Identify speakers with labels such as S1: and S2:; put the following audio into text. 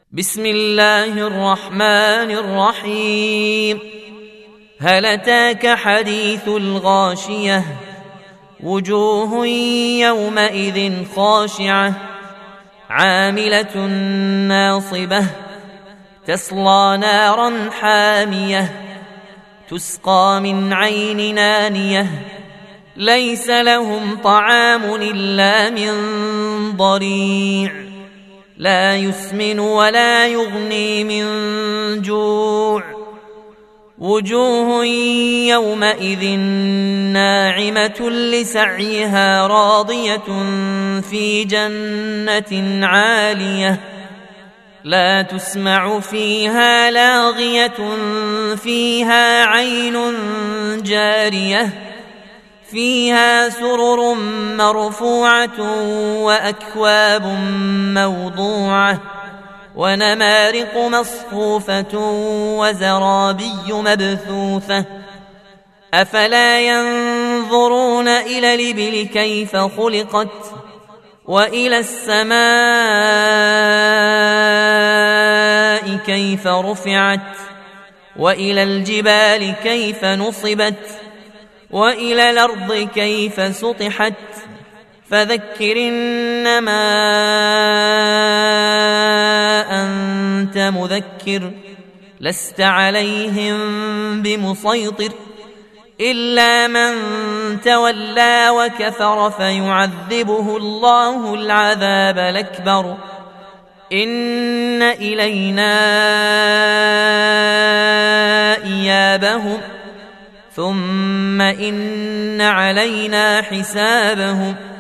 S1: بسم الله الرحمن الرحيم. هل أتاك حديث الغاشية؟ وجوه يومئذ خاشعة عاملة ناصبة تصلى نارا حامية تسقى من عين نانية ليس لهم طعام إلا من ضريع لا يسمن ولا يغني من جوع. وجوه يومئذ ناعمة لسعيها راضية في جنة عالية لا تسمع فيها لاغية فيها عين جارية فيها سرر مرفوعة وأكواب موضوعة ونمارق مصفوفة وزرابي مبثوثة أفلا ينظرون إلى الإبل كيف خلقت وإلى السماء كيف رفعت وإلى الجبال كيف نصبت وإلى الأرض كيف سطحت فذكر إنما أنت مذكر لست عليهم بمسيطر إلا من تولى وكفر فيعذبه الله العذاب الأكبر إن إلينا إيابهم ثم إن علينا حسابهم